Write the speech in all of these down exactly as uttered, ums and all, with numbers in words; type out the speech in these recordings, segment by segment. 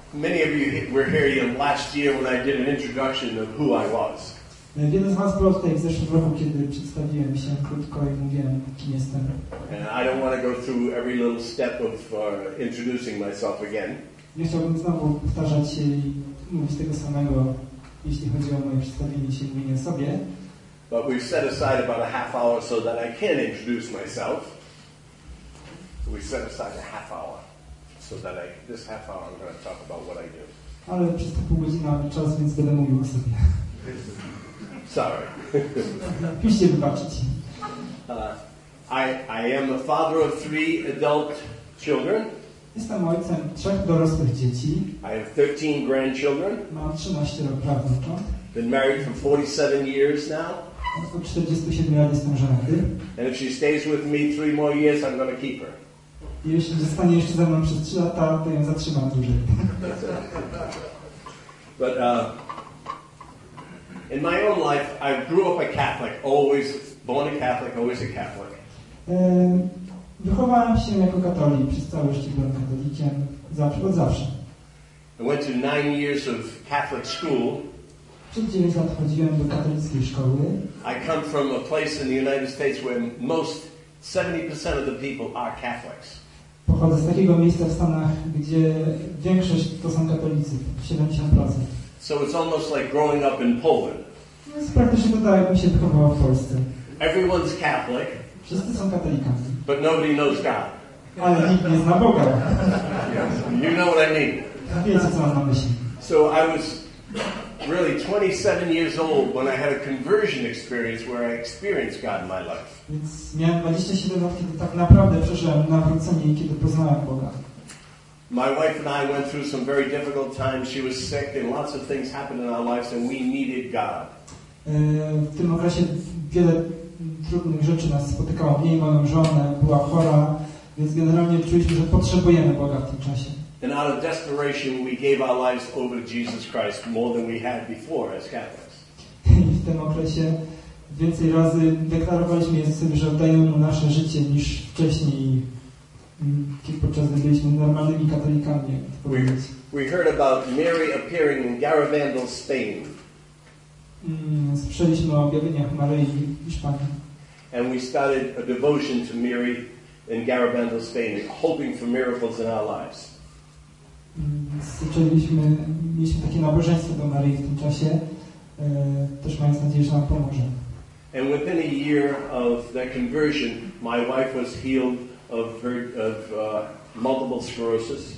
many of you were here last year when I did an introduction of who I was. Wielu z was było tutaj w zeszłym roku, kiedy przedstawiłem się krótko i mówiłem, kim jestem. And I don't want to go through every little step of uh, introducing myself again. Nie chciałbym znowu powtarzać się i mówić tego samego, jeśli chodzi o moje przedstawienie się i mówienie o sobie. But we've set aside about a half hour so that I can introduce myself. We set aside a half hour so that I, this half hour I'm going to talk about what I do. Ale przez te pół godziny mamy czas, więc będę mówił o sobie. Sorry. Musicie wybaczyć. Uh, I, I am the father of three adult children. Jestem ojcem trzech dorosłych dzieci. I have thirteen grandchildren. Mam trzynaście prawnucząt. Been married for forty-seven years now. Od czterdziestu siedmiu lat jestem żonaty. And if she stays with me three more years, I'm going to keep her. I jeśli zostanie jeszcze ze mną przez trzy lata, to ją zatrzymam dłużej. But uh, in my own life, I grew up a Catholic, always born a Catholic, always a Catholic. Wychowałem się jako katolik, przez całe życie byłem katolikiem, zawsze, od zawsze. I went to nine years of Catholic school. Przez dziewięć lat chodziłem do katolickiej szkoły. I come from a place in the United States where most seventy percent of the people are Catholics. Pochodzę z takiego miejsca w Stanach, gdzie większość to są katolicy, siedemdziesiąt procent. So it's almost like growing up in Poland. To jest praktycznie to tak, jakbym się wychował w Polsce. Everyone's Catholic. Wszyscy są katolikami. But nobody knows God. Ale nikt nie zna Boga. You know what I mean. Wiecie, co mam na myśli. So I was really twenty-seven years old when I had a conversion experience where I experienced God in my life. Więc miałem dwadzieścia siedem lat, kiedy tak naprawdę przeżyłem nawrócenie i kiedy poznałem Boga. My wife and I went through some very difficult times. She was sick and lots of things happened in our lives and we needed God. W tym okresie wiele trudnych rzeczy nas spotykało. Mnie i moją żonę, była chora, więc generalnie czuliśmy, że potrzebujemy Boga w tym czasie. And out of desperation we gave our lives over to Jesus Christ more than we had before as Catholics. I w tym okresie więcej razy deklarowaliśmy Jezusowi, że oddajemy Mu nasze życie niż wcześniej, podczas gdy byliśmy normalnymi katolikami. We, we heard about Mary appearing in Garabandal, Spain. Słyszeliśmy o objawieniach Maryi w Hiszpanii. And we started a devotion to Mary in Garabandal, Spain, hoping for miracles in our lives. Zaczęliśmy, mieliśmy takie nabożeństwo do Maryi w tym czasie, też mając nadzieję, że nam pomoże. And within a year of that conversion, my wife was healed of her of uh, multiple sclerosis.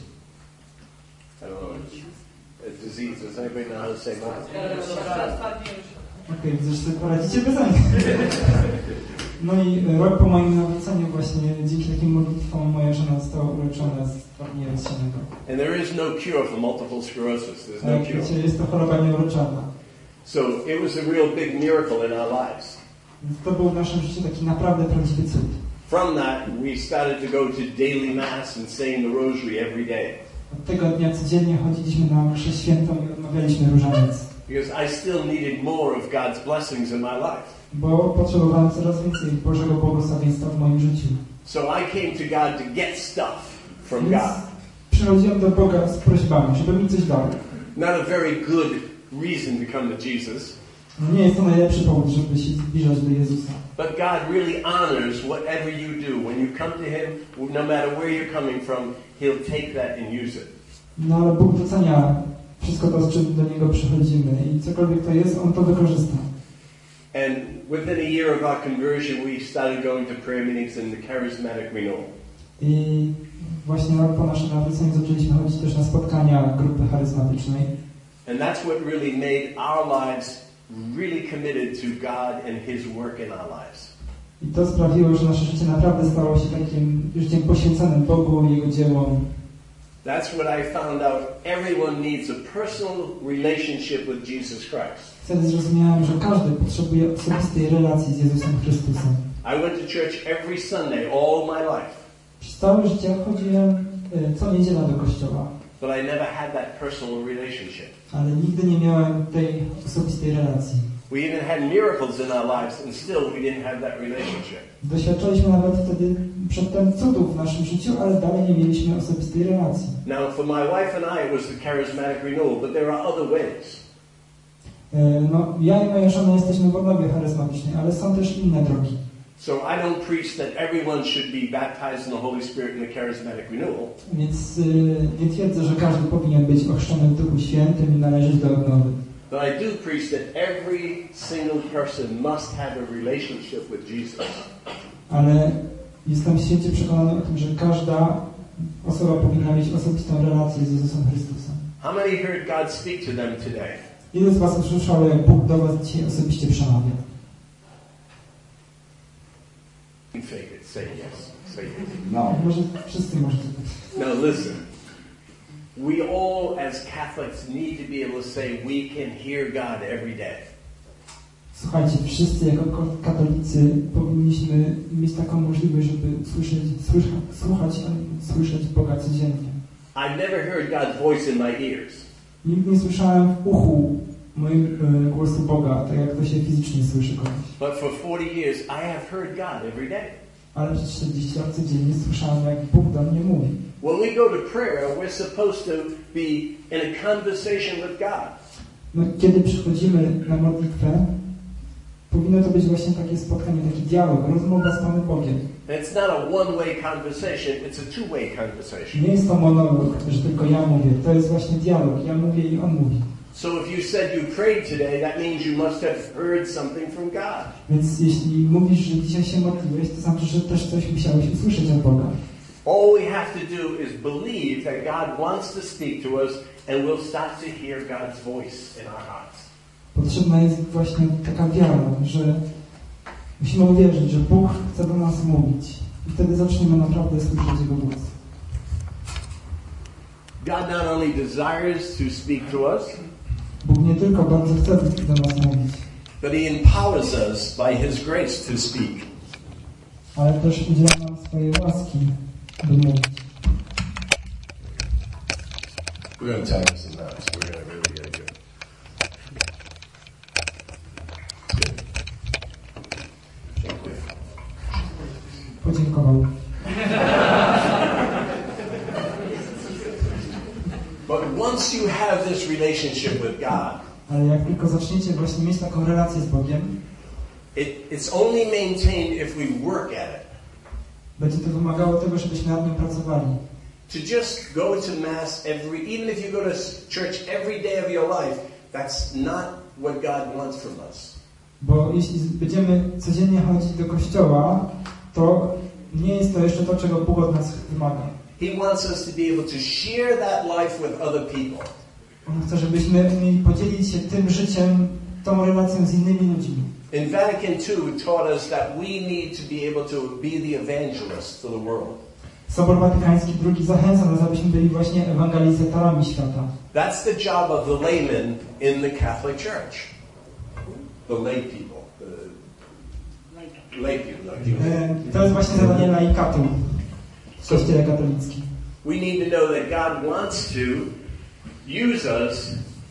I don't know, a disease. Does anybody know how to say that? Okej, okay, zresztą poradzicie bez mnie. No i rok po moim nawróceniu właśnie dzięki takim modlitwom moja żona została uleczona z stwardnienia rozsianego. And there is no cure for multiple sclerosis. There's no cure. Wiecie, jest to choroba nieuleczalna. So it was a real big miracle in our lives. Więc to był w naszym życiu taki naprawdę prawdziwy cud. From that, we started to go to daily mass and saying the rosary every day. Od tego dnia codziennie chodziliśmy na mszę świętą i odmawialiśmy różaniec. Because I still needed more of God's blessings in my life. Bo potrzebowałem coraz więcej Bożego błogosławieństwa w moim życiu. So I came to God to get stuff from Więc God. przychodziłem do Boga z prośbami, żeby mi coś dał. Not a very good reason to come to Jesus. No nie jest to najlepszy powód, żeby się zbliżać do Jezusa. But God really honors whatever you do. When you come to Him, no matter where you're coming from, He'll take that and use it. No ale Bóg docenia wszystko to, z czym do Niego przychodzimy i cokolwiek to jest, On to wykorzysta. And within a year of our conversion, we started going to prayer meetings in the Charismatic Renewal. I właśnie rok po naszym nawróceniu zaczęliśmy chodzić też na spotkania grupy charyzmatycznej. And that's what really made our lives really committed to God and His work in our lives. I to sprawiło, że nasze życie naprawdę stało się takim życiem poświęconym Bogu i Jego dziełom. That's what I found out. Everyone needs a personal relationship with Jesus Christ. Wtedy zrozumiałem, że każdy potrzebuje osobistej relacji z Jezusem Chrystusem. I went to church every Sunday all my life. Przez całe życie chodziłem co niedziela do kościoła. But I never had that personal relationship. Ale nigdy nie miałem tej osobistej relacji. We even had miracles in our lives and still we didn't have that relationship. Doświadczaliśmy nawet wtedy przedtem cudów w naszym życiu, ale dalej nie mieliśmy osobistej relacji. Now for my wife and I it was the charismatic renewal, but there are other ways. No, ja i moja żona jesteśmy w odnowie charyzmatycznej, ale są też inne drogi. So I don't preach that everyone should be baptized in the Holy Spirit in the charismatic renewal. Więc y, nie twierdzę, że każdy powinien być ochrzczony w Duchu Świętym i należeć do odnowy. But I do preach that every single person must have a relationship with Jesus. Ale jestem święcie przekonany o tym, że każda osoba powinna mieć osobistą relację z Jezusem Chrystusem. How many heard God speak to them today? Ilu z was usłyszało, jak Bóg do was dzisiaj osobiście przemawia? Fake it. Say yes. Say yes. No, może wszyscy możecie. Now listen. We all as Catholics need to be able to say we can hear God every day. Słuchajcie, wszyscy jako katolicy powinniśmy mieć taką możliwość, żeby słyszeć, słyszeć, słuchać, słyszeć Boga codziennie. I never heard God's voice in my ears. Nigdy nie słyszałem w uchu moim e, głosu Boga, tak jak to się fizycznie słyszy kogoś. But for forty years I have heard God every day. Ale przez czterdzieści lat codziennie słyszałem, jak Bóg do mnie mówi. When we go to prayer, we're supposed to be in a conversation with God. No, kiedy przychodzimy na modlitwę, powinno to być właśnie takie spotkanie, taki dialog, rozmowa z Panem Bogiem. It's not a one-way conversation, it's a two-way conversation. Nie jest to monolog, że tylko ja mówię. To jest właśnie dialog. Ja mówię i On mówi. So if you said you prayed today, that means you must have heard something from God. Więc jeśli mówisz, że dzisiaj się modliłeś, to znaczy, że też coś musiałeś usłyszeć od Boga. All we have to do is believe that God wants to speak to us and we'll start to hear God's voice in our hearts. Potrzebna jest właśnie taka wiara, że musimy uwierzyć, że Bóg chce do nas mówić. I wtedy zaczniemy naprawdę słyszeć Jego głos. God not only desires to speak to us, Bóg nie tylko bardzo chce do nas mówić, but He empowers us by His grace to speak. ale też udziela nam swojej łaski, by mówić. We're going to time this now, so we're going to really get good. Good. Dziękuję. Podziękował. But once you have this relationship with God, Ale jak tylko zaczniecie właśnie mieć taką relację z Bogiem, it, it's only maintained if we work at it. będzie to wymagało tego, żebyśmy nad nim pracowali. To just go to Mass every, even if you go to church every day of your life, that's not what God wants from us. Bo jeśli będziemy codziennie chodzić do kościoła, to nie jest to jeszcze to, czego Bóg od nas wymaga. He wants us to be able to share that life with other people. On chce, żebyśmy umieli podzielić się tym życiem, tą relacją z innymi ludźmi. In Vatican two taught us that we need to be able to be the evangelist to the world. Sobor Watykański drugi zachęca nas, abyśmy byli właśnie ewangelizatorami świata. That's the job of the layman in the Catholic Church. The lay people. The lay people. Like you. E, To jest właśnie zadanie laikatu w Kościele katolickim. We need to know that God wants to use us.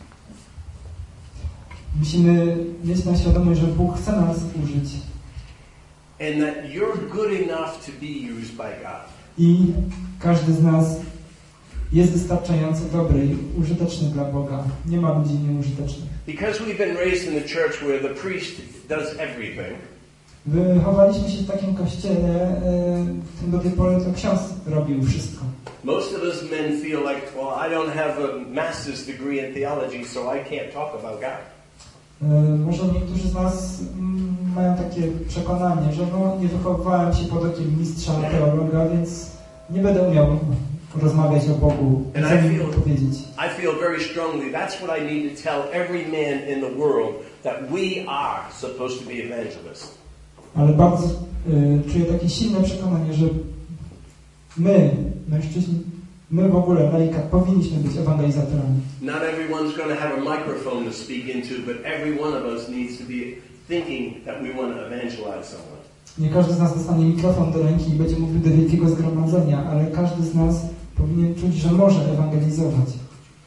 Musimy mieć na świadomość, że Bóg chce nas użyć. And that you're good enough to be used by God. I każdy z nas jest wystarczająco dobry i użyteczny dla Boga. Nie ma ludzi nieużytecznych. Because we've been raised in the church where the priest does everything. Wychowaliśmy się w takim kościele, w którym do tej pory to ksiądz robił wszystko. Most of us men feel like, well, I don't have a master's degree in theology, so I can't talk about God. Może niektórzy z nas mm, mają takie przekonanie, że no, nie wychowywałem się pod okiem mistrza teologa, więc nie będę umiał rozmawiać o Bogu, And co I mi feel, powiedzieć. I feel very strongly that's what I need to tell every man in the world, that we are supposed to be evangelists. Ale bardzo y, czuję takie silne przekonanie, że my, mężczyźni, my w ogóle, laikat, powinniśmy być ewangelizatorami. Not everyone's going to have a microphone to speak into, but every one of us needs to be thinking that we want to evangelize someone. Nie każdy z nas dostanie mikrofon do ręki i będzie mówił do wielkiego zgromadzenia, ale każdy z nas powinien czuć, że może ewangelizować.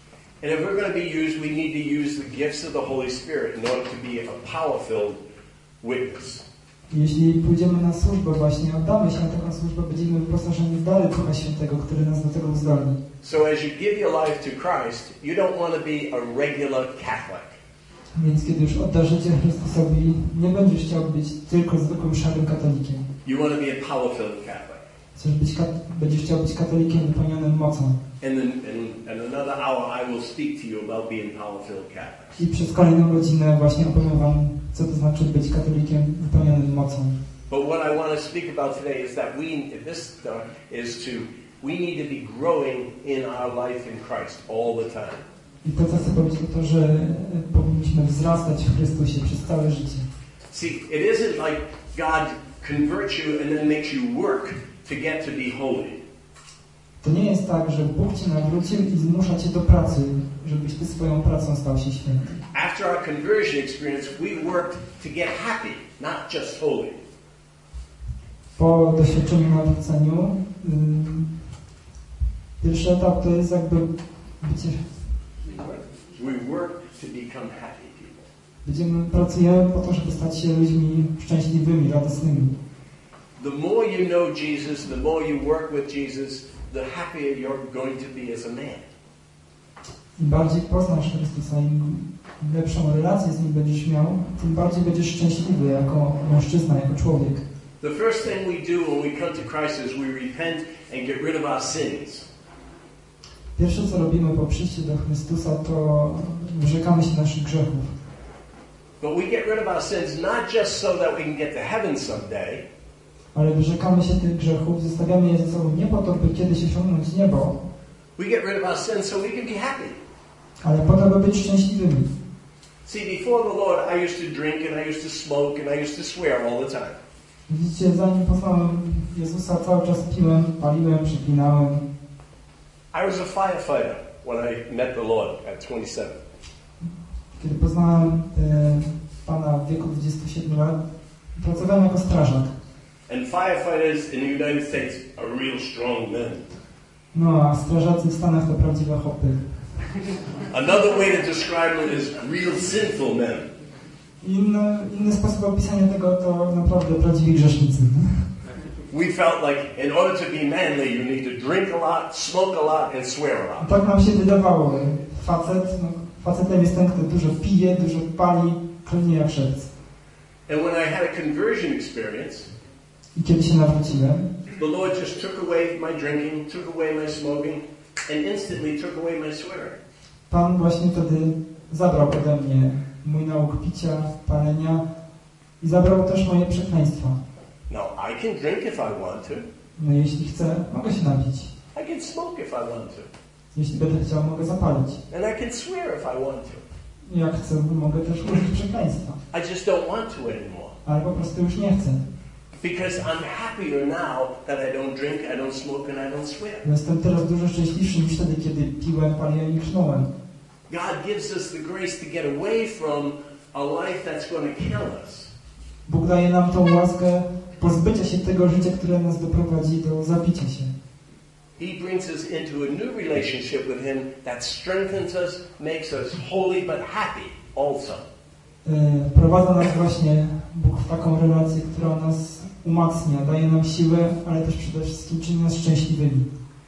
And if we're going to be used, we need to use the gifts of the Holy Spirit in order to be a power-filled witness. Jeśli pójdziemy na służbę, właśnie oddamy się na taką służbę, będziemy wyposażeni w dary Ducha Świętego, który nas do tego uzdolni. So as you give your life to Christ, you don't want to be a regular Catholic. Więc kiedy już oddasz życie Chrystusowi, nie będziesz chciał być tylko zwykłym szarym katolikiem. You want to be a power-filled Catholic. Chcesz być, będziesz chciał być katolikiem wypełnionym mocą. And then, and, and another hour I will speak to you about being power-filled Catholics. I przez kolejną godzinę właśnie opowiem wam, co to znaczy być katolikiem wypełnionym mocą. But what I want to speak about today is that we, this uh, is to, we need to be growing in our life in Christ all the time. I to, co chcę powiedzieć, to to, że powinniśmy wzrastać w Chrystusie przez całe życie. See, it isn't like God converts you and then makes you work to get to be holy. To nie jest tak, że Bóg cię nawrócił i zmusza cię do pracy, żebyś ty swoją pracą stał się święty. After our conversion experience, we worked to get happy, not just holy. Po doświadczeniu nawróceniu ym, pierwszy etap to jest jakby bycie... We work to become happy people. Będziemy, pracujemy po to, żeby stać się ludźmi szczęśliwymi, radosnymi. The more you know Jesus, the more you work with Jesus, the happier you're going to be as a man. Im bardziej poznasz Chrystusa, im lepszą relację z Nim będziesz miał, tym bardziej będziesz szczęśliwy jako mężczyzna, jako człowiek. The first thing we do when we come to Christ is we repent and get rid of our sins. Pierwsze, co robimy po przyjściu do Chrystusa, to wyrzekamy się naszych grzechów. But we get rid of our sins not just so that we can get to heaven someday. Ale wyrzekamy się tych grzechów, zostawiamy je ze sobą nie po to, by kiedyś osiągnąć niebo, We get rid of our sins so we can be happy. ale po to, by być szczęśliwymi. See, before the Lord, I used to drink and I used to smoke and I used to swear all the time. Widzicie, zanim poznałem Jezusa, cały czas piłem, paliłem, przeklinałem. I was a firefighter when I met the Lord at twenty-seven. Kiedy poznałem e, Pana w wieku dwudziestu siedmiu lat, pracowałem jako strażak. And firefighters in the United States are real strong men. No, a strażacy w Stanach to prawdziwe hopy. Another way to describe them is real sinful men. Inny, inny sposób opisania tego to naprawdę prawdziwi grzesznicy. We felt like in order to be manly, you need to drink a lot, smoke a lot, and swear a lot. Tak nam się wydawało. Facet, no, facetem jest ten, kto dużo pije, dużo pali, klnie jak szewc. And when I had a conversion experience, I kiedy się nawróciłem, the Lord just took away my drinking, took away my smoking, and instantly took away my swearing. Pan właśnie wtedy zabrał ode mnie mój nauk picia, palenia i zabrał też moje przekleństwa. Now, I can drink if I want to. No jeśli chcę, mogę się napić. I can smoke if I want to. Jeśli będę chciał, mogę zapalić. And I can swear if I want to. Jak chcę, mogę też użyć przekleństwa. I just don't want to anymore. Ale po prostu już nie chcę. Because I'm happier now that I don't drink, I don't smoke, and I don't swear. Jestem teraz dużo szczęśliwszy niż wtedy, kiedy piłem, paliłem i chnąłem. God gives us the grace to get away from a life that's going to kill us. Bóg daje nam tą łaskę pozbycia się tego życia, które nas doprowadzi do zabicia się. He brings us into a new relationship with Him that strengthens us, makes us holy but happy also. Prowadza nas właśnie Bóg w taką relację, która nas umacnia, daje nam siłę, ale też przede wszystkim czyni nas szczęśliwymi.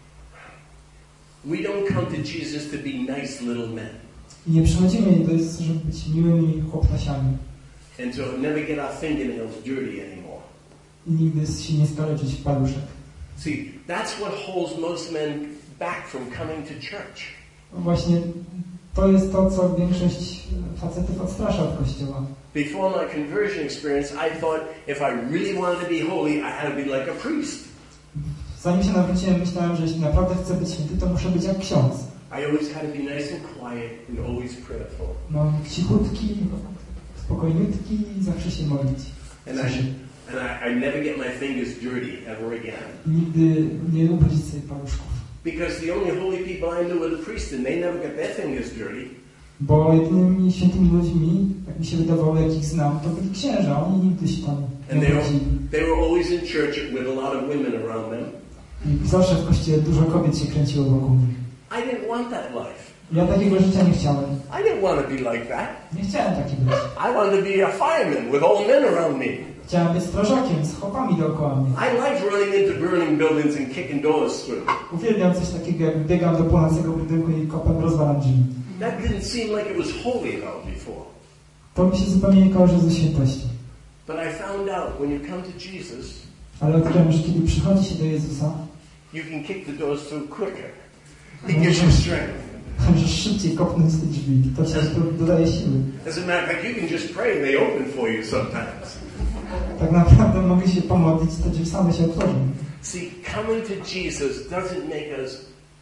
We don't come to Jesus to be nice little men. I nie przychodzimy do Jezusa, żeby być miłymi chłoptasiami. And to never get our fingernails dirty anymore. I nigdy się nie skaleczyć w paluszek. See, that's what holds most men back from coming to church. Właśnie to jest to, co większość facetów odstrasza od Kościoła. Before my conversion experience, I thought if I really wanted to be holy, I had to be like a priest. Zanim się nawróciłem, myślałem, że jeśli naprawdę chcę być święty, to muszę być jak ksiądz. I always had to be nice and quiet and always prayerful. No, cichutki, spokojniutki i zawsze się modlić. And I, and I, I never get my fingers dirty ever again. Nigdy nie ubrudzić sobie paluszków. Because the only holy people I knew were the priests, and they never got their fingers dirty. Bo jedynymi świętymi ludźmi, jak mi się wydawało, jakich znam, to byli księża. Oni nigdy się tam And nie they were, ubrudzili. they were always in church with a lot of women around them. I zawsze w kościele dużo kobiet się kręciło wokół nich. I didn't want that life. Ja takiego życia nie chciałem. I didn't want to be like that. Nie chciałem taki być. I wanted to be a fireman with old men around me. Chciałem być strażakiem z chłopami dookoła mnie. I liked running into burning buildings and kicking doors through. Uwielbiam coś takiego, jak biegam do płonącego budynku i kopem rozwalam drzwi. That didn't seem like it was holy enough before. To mi się zupełnie nie kojarzy ze świętością. But I found out when you come to Jesus, Ale odkryłem, że kiedy przychodzi się do Jezusa, you can kick the doors through quicker. He gives you strength. możesz szybciej kopnąć te drzwi. To ci dodaje siły. As a matter of fact, you can just pray, they open for you sometimes. Tak naprawdę mogę się pomodlić, te drzwi same się otworzą. See, coming to Jesus doesn't make us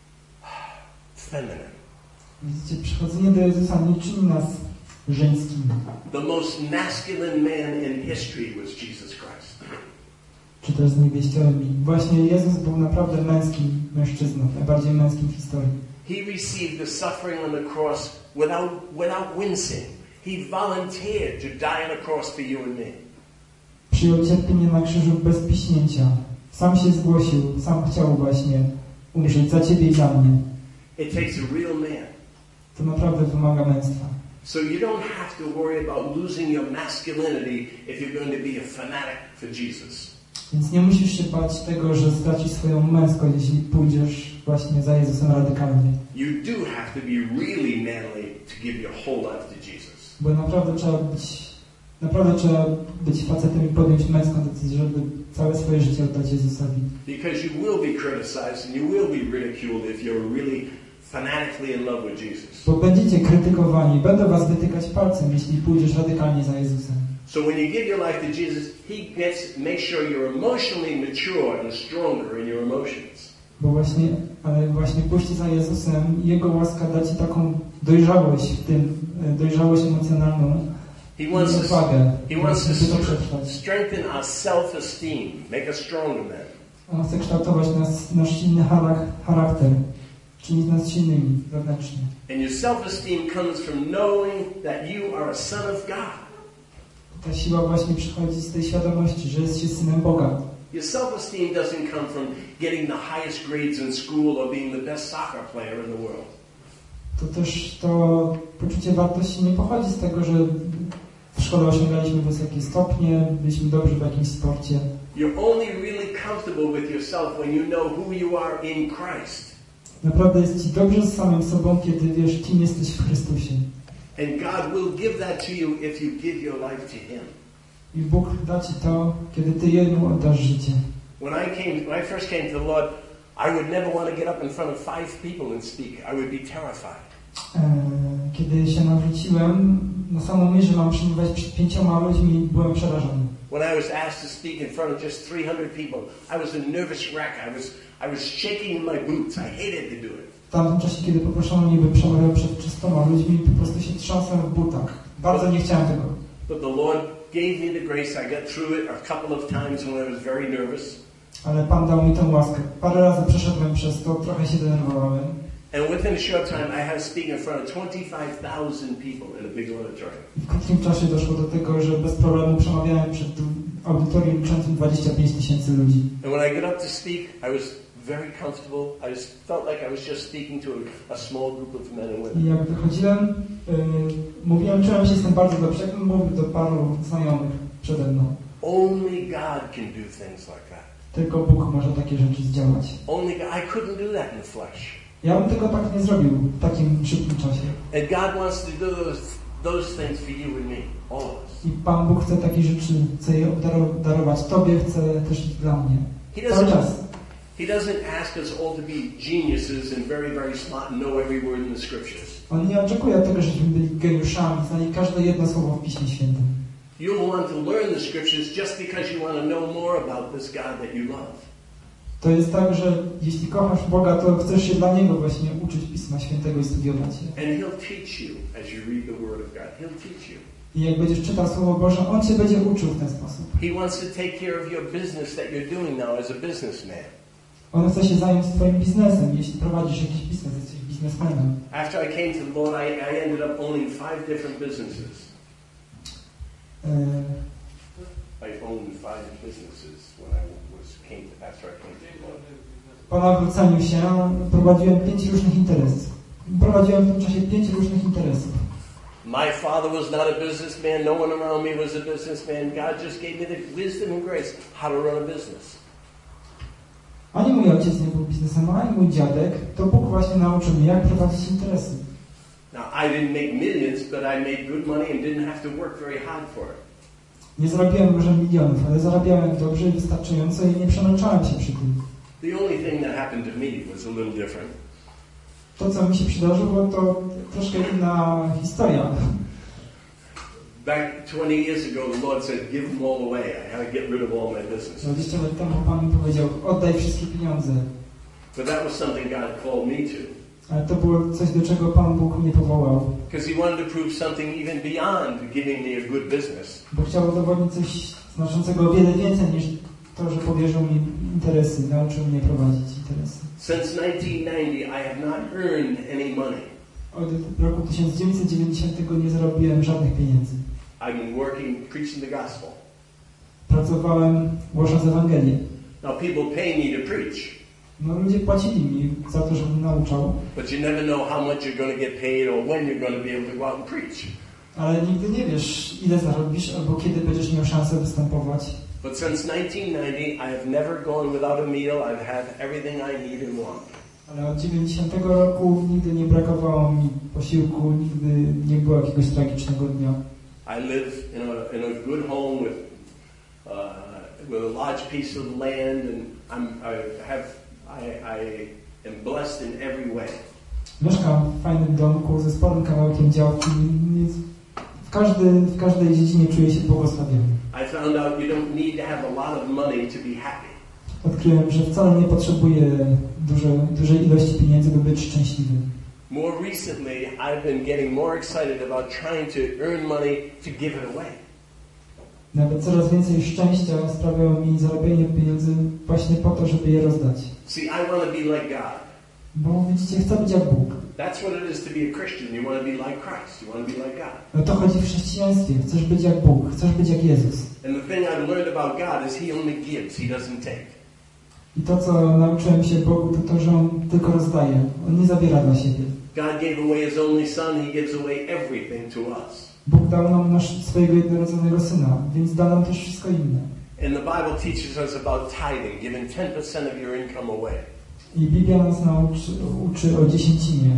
feminine. Widzicie, przychodzenie do Jezusa nie czyni nas żeńskimi. The most masculine man in history was Jesus Christ. Czy też z niewieściowymi. Właśnie Jezus był naprawdę męskim mężczyzną, najbardziej męskim w historii. He received the suffering on the cross without, without wincing. He volunteered to die on a cross for you and me. Przyjął cierpienie na krzyżu bez piśnięcia. Sam się zgłosił, sam chciał właśnie umrzeć za ciebie i za mnie. It takes a real man. To naprawdę wymaga męstwa. So you don't have to worry about losing your masculinity if you're going to be a fanatic for Jesus. Więc nie musisz się bać tego, że stracisz swoją męskość, jeśli pójdziesz właśnie za Jezusem radykalnie. You do have to be really manly to give your whole life to Jesus. Bo naprawdę trzeba być, naprawdę trzeba być facetem i podjąć męską decyzję, żeby całe swoje życie oddać Jezusowi. Because you will be criticized and you will be ridiculed if you're really fanatically in love with Jesus. Bo będziecie krytykowani, będą was wytykać palcem, jeśli pójdziesz radykalnie za Jezusem. So when you give your life to Jesus, He gets make sure you're emotionally mature and stronger in your emotions. Bo właśnie, ale właśnie pójście za Jezusem, Jego łaska da ci taką dojrzałość w tym, dojrzałość emocjonalną He i wants to, odwagę, he wants to by to przetrwać. strengthen our self-esteem, make us stronger men. On chce kształtować nas, nasz silny charakter, czynić nas silnymi wewnętrznie. And your self-esteem comes from knowing that you are a son of God. Ta siła właśnie przychodzi z tej świadomości, że jest się synem Boga. Your self-esteem doesn't come from getting the highest grades in school or being the best soccer player in the world. To też to poczucie wartości nie pochodzi z tego, że w szkole osiągaliśmy wysokie stopnie, byliśmy dobrzy w jakimś sporcie. You're only really comfortable with yourself when you know who you are in Christ. Naprawdę jest ci dobrze z samym sobą, kiedy wiesz, kim jesteś w Chrystusie. And God will give that to you if you give your life to Him. I Bóg da ci to, kiedy ty Jemu oddasz życie. When I came, when I first came to the Lord, I would never want to get up in front of five people and speak. I would be terrified. Kiedy się nawróciłem, na samą myśl, że mam przemawiać przed pięcioma ludźmi, byłem przerażony. When I was asked to speak in front of just three hundred people, I was a nervous wreck. I was, I was shaking in my boots. I hated to do it. W tamtym czasie, kiedy poproszono mnie, by przemawiał przed trzystoma ludźmi, po prostu się trząsłem w butach. Bardzo nie chciałem tego. But the Lord gave me the grace. I got through it a couple of times when I was very nervous. Ale Pan dał mi tę łaskę. Parę razy przeszedłem przez to, trochę się denerwowałem. And within a short time, I had to speak in front of twenty-five thousand people in a big auditorium. I w krótkim czasie doszło do tego, że bez problemu przemawiałem przed audytorium liczącym dwadzieścia pięć tysięcy ludzi. And when I got up to speak, I was very comfortable. I just felt like I was just speaking to a, a small group of men and women. I jak wychodziłem, yy, mówiłem, czułem się, jestem bardzo dobrze, jakbym mówił do paru znajomych przede mną. Only God can do things like that. Tylko Bóg może takie rzeczy zdziałać. Only God, I couldn't do that in the flesh. Ja bym tego tak nie zrobił w takim szybkim czasie. And God wants to do those, those things for you and me, all of us. I Pan Bóg chce takie rzeczy, chce je darować Tobie, chce też dla mnie. He Cały doesn't, czas. he doesn't ask us all to be geniuses and very, very smart and know every word in the scriptures. On nie oczekuje tego, żebyśmy byli geniuszami, znali każde jedno słowo w Piśmie Świętym. You'll want to learn the scriptures just because you want to know more about this God that you love. To jest tak, że jeśli kochasz Boga, to chcesz się dla Niego właśnie uczyć Pisma Świętego i studiować je. And He'll teach you as you read the Word of God. He'll teach you. I jak będziesz czytał Słowo Boże, On Cię będzie uczył w ten sposób. He wants to take care of your business that you're doing now as a businessman. On chce się zająć Twoim biznesem, jeśli prowadzisz jakiś biznes, jesteś biznesmenem. After I came to the Lord, I, I ended up owning five different businesses. E, I owned five businesses when I was came to, after I came to the Lord. Po nawróceniu się prowadziłem pięć różnych interesów. Prowadziłem w tym czasie pięć różnych interesów. My father was not a businessman. No one around me was a businessman. God just gave me the wisdom and grace how to run a business. Ani mój ojciec nie był biznesem, ani mój dziadek. To Bóg właśnie nauczył mnie, jak prowadzić interesy. Now, I didn't make millions, but I made good money and didn't have to work very hard for it. Nie zarabiałem może milionów, ale zarabiałem dobrze i wystarczająco i nie przemęczałem się przy tym. The only thing that happened to me was a little different. To, co mi się przydarzyło, to troszkę inna historia. Back twenty years ago, the Lord said, give them all away. I had to get rid of all my business. dwadzieścia lat temu Pan mi powiedział, oddaj wszystkie pieniądze. But that was something God called me to. Ale to było coś, do czego Pan Bóg mnie powołał. Because He wanted to prove something even beyond giving me a good business. Bo chciał udowodnić coś znaczącego o wiele więcej niż to, że powierzył mi interesy, nauczył mnie prowadzić interesy. Since nineteen ninety, I have not earned any money. Od roku tysiąc dziewięćset dziewięćdziesiątego nie zarobiłem żadnych pieniędzy. I've been working, preaching the gospel. Pracowałem, głosząc Ewangelię. Now people pay me to preach. No ludzie płacili mi za to, żebym nauczał. But you never know how much you're going to get paid or when you're going to be able to go out and preach. Ale nigdy nie wiesz, ile zarobisz, albo kiedy będziesz miał szansę występować. But since nineteen ninety, I have never gone without a meal. I've had everything I need and want. Ale od dziewięćdziesiątego roku nigdy nie brakowało mi posiłku, nigdy nie było jakiegoś tragicznego dnia. I live in a, in a good home with, uh, with a large piece of land, and I'm, I have, I, I am blessed in every way. Mieszkam w fajnym domku ze sporym kawałkiem działki. W, każdy, w każdej dziedzinie czuję się błogosławiony. I found out you don't need to have a lot of money to be happy. Odkryłem, że wcale nie potrzebuję duże, dużej ilości pieniędzy, by być szczęśliwym. More recently, I've been getting more excited about trying to earn money to give it away. Nawet coraz więcej szczęścia sprawiało mi zarabianie pieniędzy właśnie po to, żeby je rozdać. See, I want to be like God. Bo widzicie, chcę być jak Bóg. That's what it is to be a Christian. You want to be like Christ. You want to be like God. No to chodzi w chrześcijaństwie. Chcesz być jak Bóg. Chcesz być jak Jezus. And the thing I've learned about God is He only gives. He doesn't take. I to, co nauczyłem się Bogu, to to, że On tylko rozdaje. On nie zabiera dla siebie. God gave away His only Son. He gives away everything to us. Bóg dał nam nasz, swojego jednorodzonego Syna, więc da nam też wszystko inne. And the Bible teaches us about tithing, giving ten percent of your income away. I Biblia nas nauczy, uczy o dziesięcinie,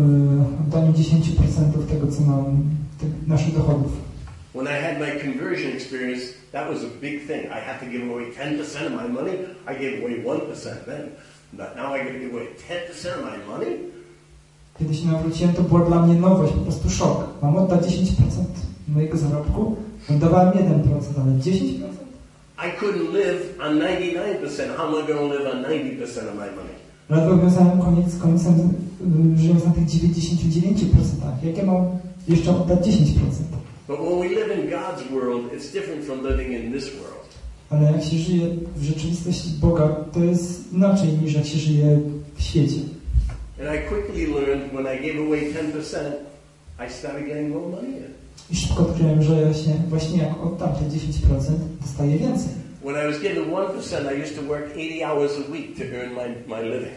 o daniu dziesięć procent tego, co nam, tych naszych dochodów. When I had my conversion experience, that was a big thing. I had to give away ten percent of my money. I gave away one percent then. But now I got to give away ten percent of my money? Kiedy się nawróciłem, to była dla mnie nowość, po prostu szok. Mam oddać dziesięć procent mojego zarobku? Oddawałem jeden procent, ale dziesięć procent? I couldn't live on ninety-nine percent. How am I going to live on ninety percent of my money? Ledwo wiązałem koniec z końcem, żyjąc na tych dziewięćdziesięciu dziewięciu procentach. Jak ja mam jeszcze oddać dziesięć procent? But when we live in God's world, it's different from living in this world. Ale jak się żyje w rzeczywistości Boga, to jest inaczej niż jak się żyje w świecie. And I quickly learned when I gave away ten percent, I started getting more money in. I szybko odkryłem, że właśnie, właśnie jak oddam te dziesięć procent, dostaję więcej. When I was given one percent, I used to work eighty hours a week to earn my, my living.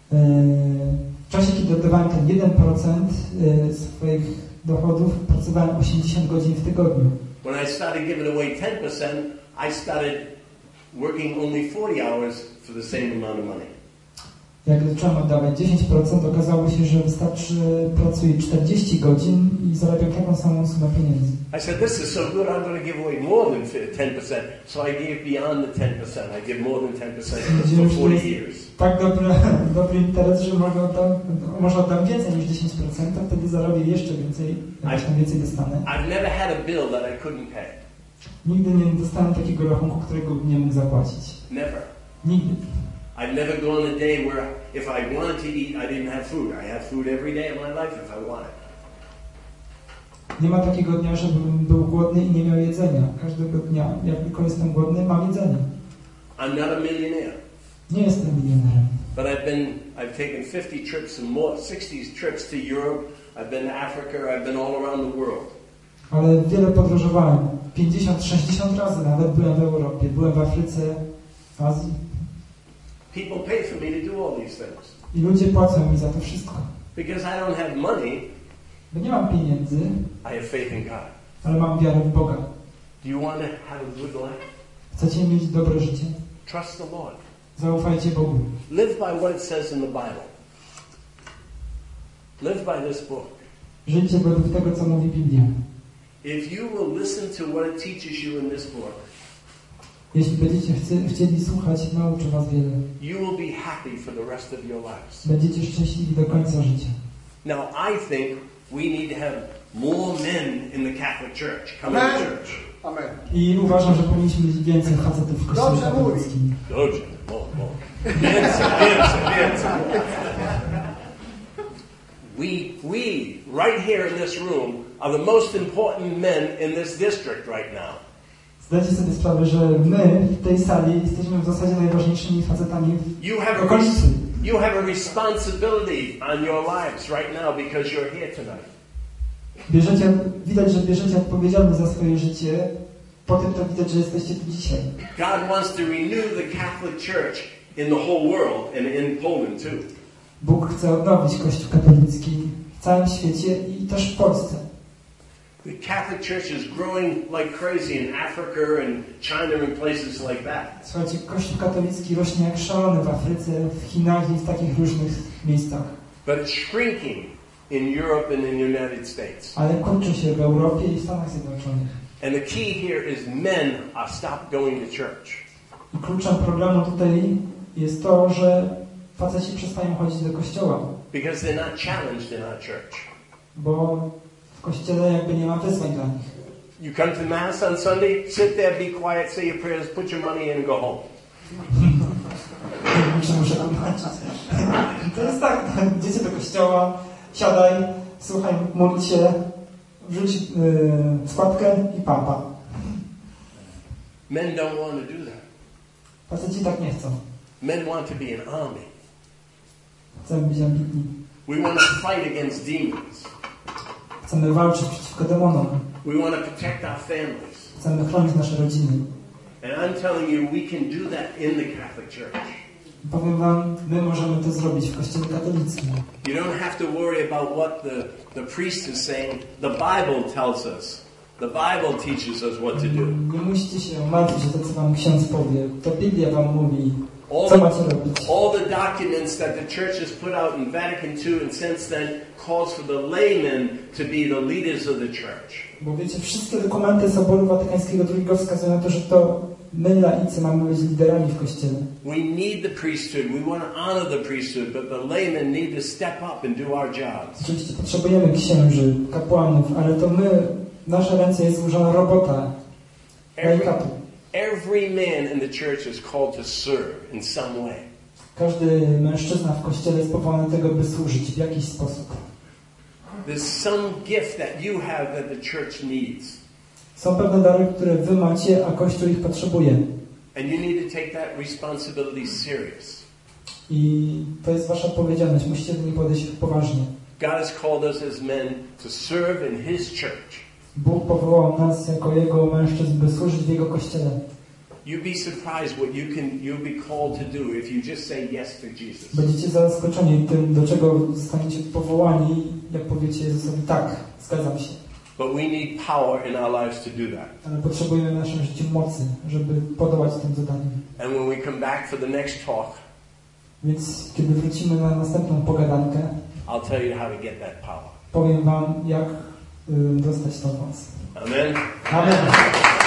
W czasie, kiedy oddawałem ten jeden procent swoich dochodów, pracowałem osiemdziesiąt godzin w tygodniu. When I started giving away ten percent, I started working only forty hours for the same amount of money. Jak zacząłem oddawać dziesięć procent, okazało się, że wystarczy pracuję czterdzieści godzin i zarabiam taką samą sumę pieniędzy. I said, this is so good, I'm going to give away more than ten percent. So I gave beyond the ten percent. I give more than ten percent for forty years. Tak dobry, dobry interes, że może oddam, może oddam więcej niż dziesięć procent, a wtedy zarobię jeszcze więcej, jakoś tam więcej dostanę. I've never had a bill that I couldn't pay. Nigdy nie dostałem takiego rachunku, którego nie mógł zapłacić. Never. Nigdy. I've never gone a day where if I wanted to eat, I didn't have food. I had food every day of my life if I wanted. Nie ma takiego dnia, żebym był głodny i nie miał jedzenia. Każdego dnia, jak tylko jestem głodny, mam jedzenie. I'm not a millionaire. Nie jestem milionerem. But I've been, I've taken fifty trips and more, sixty trips to Europe. I've been to Africa. I've been all around the world. Ale wiele podróżowałem. pięćdziesiąt, sześćdziesiąt razy nawet byłem w Europie. Byłem w Afryce, w Azji. People pay for me to do all these things. I ludzie płacą mi za to wszystko. Because I don't have money, Bo nie mam pieniędzy, I have faith in God. ale mam wiarę w Boga. Do you want to have a good life? Chcecie mieć dobre życie? Trust the Lord. Zaufajcie Bogu. Live by what it says in the Bible. Live by this book. Żyjcie według tego, co mówi Biblia. If you will listen to what it teaches you in this book, Jeśli będziecie chci- chcieli słuchać, nauczy was wiele. you will be happy for the rest of your lives. Będziecie szczęśliwi do końca życia. Now, I think we need to have more men in the Catholic Church coming to Amen. church. Amen. I uważam, że powinniśmy mieć więcej facetów w kościele Dobrze mówi. katolickim. Dobrze, more, more. Więcej, więcej, więcej. We, we, right here in this room, are the most important men in this district right now. Zdajcie sobie sprawę, że my w tej sali jesteśmy w zasadzie najważniejszymi facetami You w have a, okolicy. res- you have a responsibility on your lives right now because you're here tonight. Bierzecie, widać, że bierzecie odpowiedzialność za swoje życie. Potem to widać, że jesteście tu dzisiaj. God wants to renew the Catholic Church in the whole world and in Poland too. Bóg chce odnowić Kościół katolicki w całym świecie i też w Polsce. The Catholic Church is growing like crazy in Africa and China and places like that. Słuchajcie, Kościół katolicki rośnie jak szalony w Afryce, w Chinach i w takich różnych miejscach. But it's shrinking in Europe and in the United States. Ale kurczy się w Europie i w Stanach Zjednoczonych. And the key here is men are stop going to church. I kluczem problemu tutaj jest to, że faceci przestają chodzić do kościoła, Because they're not challenged in our church. bo w kościele jakby nie ma wyzwań dla nich. You come to Mass on Sunday, sit there, be quiet, say your prayers, put your money in and go home. Muszę, muszę tłumaczyć. To jest tak, idziecie do kościoła, siadaj, słuchaj, módl się, wrzuć yy, składkę i papa. Men don't want to do that. Faceci tak nie chcą. Men want to be an army. Chcemy być ambitni. We want to fight against demons. Chcemy walczyć przeciwko demonom. We want to protect our families. Chcemy chronić nasze rodziny. And I'm telling you, we can do that in the Catholic Church. Powiem wam, my możemy to zrobić w Kościele katolickim. You don't have to worry about what the, the priest is saying. The Bible tells us. The Bible teaches us what to do. Nie musicie się martwić o to, co wam ksiądz powie. To Biblia wam mówi, All co the, macie robić. all the documents that the church has put out in Vatican two and since then calls for the laymen to be the leaders of the church. Bo wiecie, wszystkie dokumenty Soboru Watykańskiego drugiego wskazują na to, że to my, laicy, mamy być liderami w Kościele. We need the priesthood. We want to honor the priesthood, but the laymen need to step up and do our jobs. Oczywiście potrzebujemy księży, kapłanów, ale to my, w nasze ręce jest złożona robota laikatu. Every man in the church is called to serve in some way. Każdy mężczyzna w Kościele jest powołany do tego, by służyć w jakiś sposób. There's some gift that you have that the church needs. Są pewne dary, które wy macie, a Kościół ich potrzebuje. And you need to take that responsibility serious. I to jest wasza odpowiedzialność. Musicie do niej podejść poważnie. God has called us as men to serve in His church. Bóg powołał nas jako Jego mężczyzn, by służyć w Jego Kościele. You'd be surprised what you can you'll be called to do if you just say yes to Jesus. Będziecie zaskoczeni tym, do czego zostaniecie powołani, jak powiecie Jezusowi tak, zgadzam się. But we need power in our lives to do that. Ale potrzebujemy w naszym życiu mocy, żeby podołać tym zadaniom. And when we come back for the next talk, Więc kiedy wrócimy na następną pogadankę, I'll tell you how to get that power. powiem wam, jak y, dostać tą moc. Amen. Amen.